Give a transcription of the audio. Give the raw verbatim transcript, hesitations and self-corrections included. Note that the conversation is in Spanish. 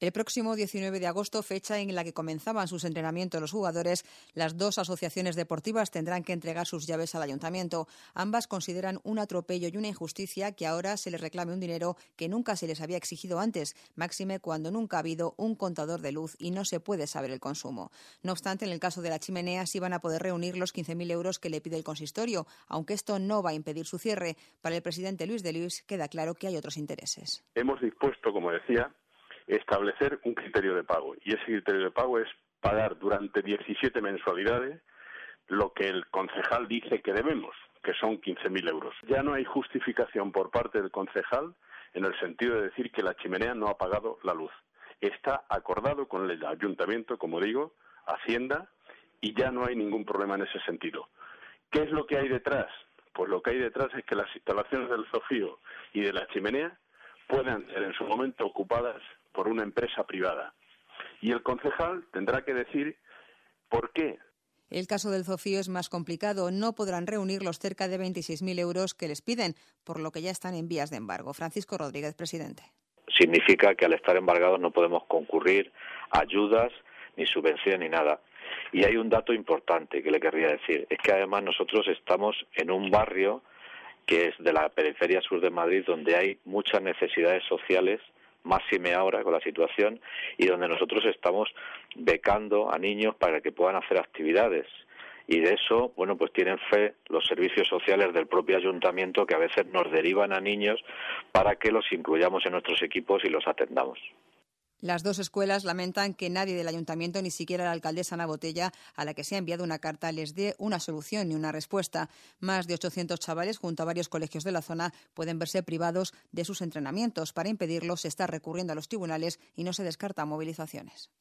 El próximo diecinueve de agosto, fecha en la que comenzaban sus entrenamientos los jugadores, las dos asociaciones deportivas tendrán que entregar sus llaves al ayuntamiento. Ambas consideran un atropello y una injusticia que ahora se les reclame un dinero que nunca se les había exigido antes, máxime cuando nunca ha habido un contador de luz y no se puede saber el consumo. No obstante, en el caso de la chimenea sí van a poder reunir los quince mil euros que le pide el consistorio, aunque esto no va a impedir su cierre. Para el presidente Luis de Luis queda claro que hay otros intereses. Hemos dispuesto, como decía, establecer un criterio de pago, y ese criterio de pago es pagar durante diecisiete mensualidades lo que el concejal dice que debemos, que son quince mil euros. Ya no hay justificación por parte del concejal en el sentido de decir que la chimenea no ha pagado la luz. Está acordado con el ayuntamiento, como digo, Hacienda, y ya no hay ningún problema en ese sentido. ¿Qué es lo que hay detrás? Pues lo que hay detrás es que las instalaciones del Zofío y de la chimenea puedan ser en su momento ocupadas por una empresa privada. Y el concejal tendrá que decir por qué. El caso del Zofío es más complicado. No podrán reunir los cerca de veintiséis mil euros que les piden, por lo que ya están en vías de embargo. Francisco Rodríguez, presidente. Significa que al estar embargados no podemos concurrir a ayudas, ni subvenciones, ni nada. Y hay un dato importante que le querría decir. Es que además nosotros estamos en un barrio que es de la periferia sur de Madrid, donde hay muchas necesidades sociales, máxime ahora con la situación, y donde nosotros estamos becando a niños para que puedan hacer actividades. Y de eso, bueno, pues tienen fe los servicios sociales del propio ayuntamiento, que a veces nos derivan a niños para que los incluyamos en nuestros equipos y los atendamos. Las dos escuelas lamentan que nadie del ayuntamiento, ni siquiera la alcaldesa Ana Botella, a la que se ha enviado una carta, les dé una solución ni una respuesta. Más de ochocientos chavales, junto a varios colegios de la zona, pueden verse privados de sus entrenamientos. Para impedirlo, se está recurriendo a los tribunales y no se descartan movilizaciones.